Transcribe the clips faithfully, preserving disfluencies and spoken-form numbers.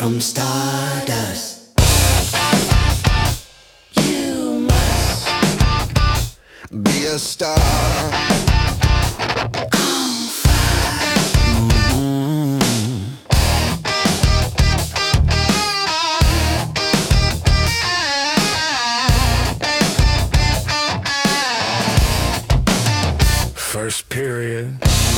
from stardust. You must be a star. First period.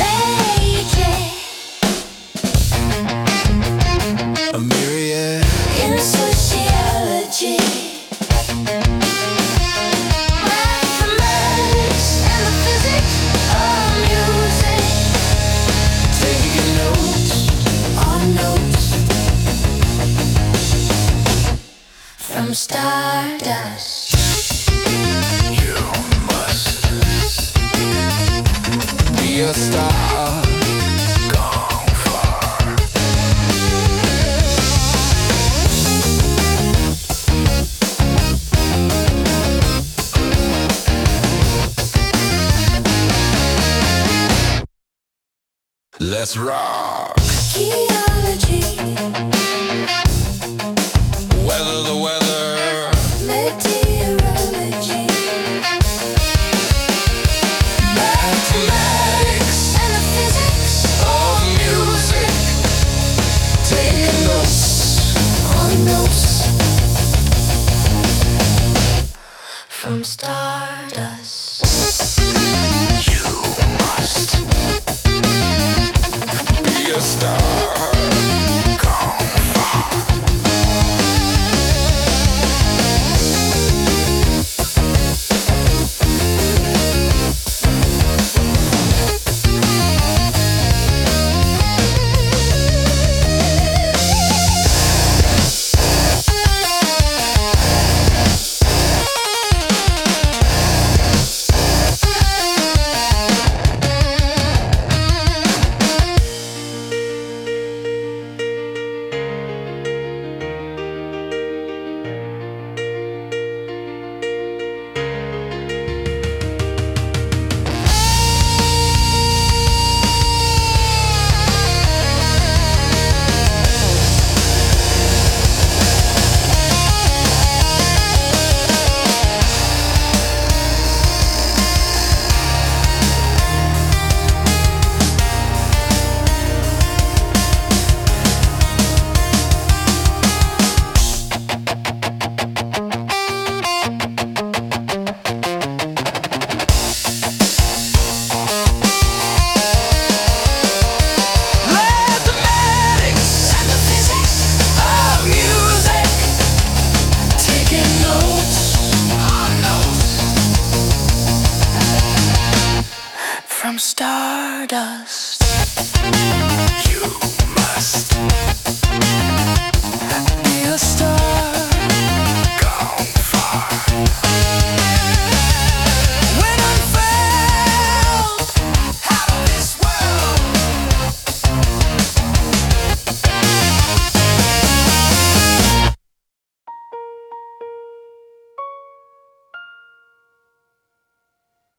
A myriad in sociology, mathematics and the physics of music. taking notes On notes from stardust. You must be a star. Gone far. Let's rock. Geology, Weather the weather. meteorology, Mathematics and the physics of music. Taking notes. on notes from stardust. You must be a star. Gone far. Mathematics and the physics of music. Taking notes on notes From stardust.